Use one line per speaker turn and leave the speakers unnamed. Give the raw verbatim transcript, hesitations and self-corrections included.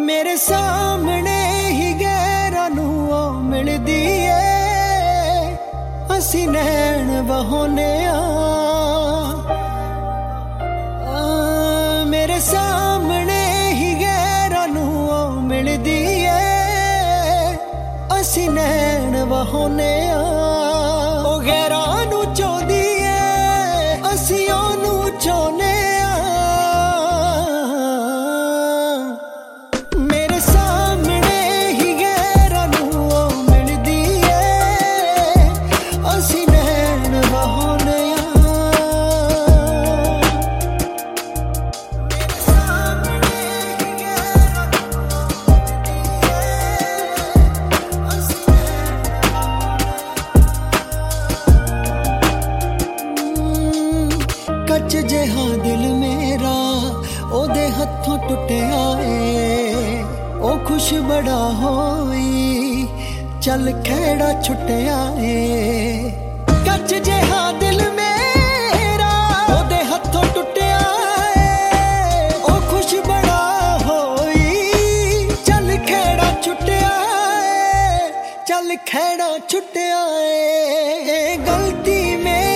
मेरे सामने ही गैरां नूं ओ मिलदी ए, असीं नैण बहाउने आ। मेरे सामने ही गैरां नूं ओ मिलदी ए, असीं नैण बहाउने आ। ओ गैरां नूं चाहुंदी ए, असीं ओनूं चाहुंने कच जिहा दिल मेरा ओदे हथों टुटिया ए, ओ खुश बड़ा होई चल खेड़ा छुटिया ए। कच जिहा दिल मेरा ओदे हथों टुटिया ए, ओ खुश बड़ा होई चल खेड़ा छुटिया ए, चल खेड़ा छुटिया ए। गलती में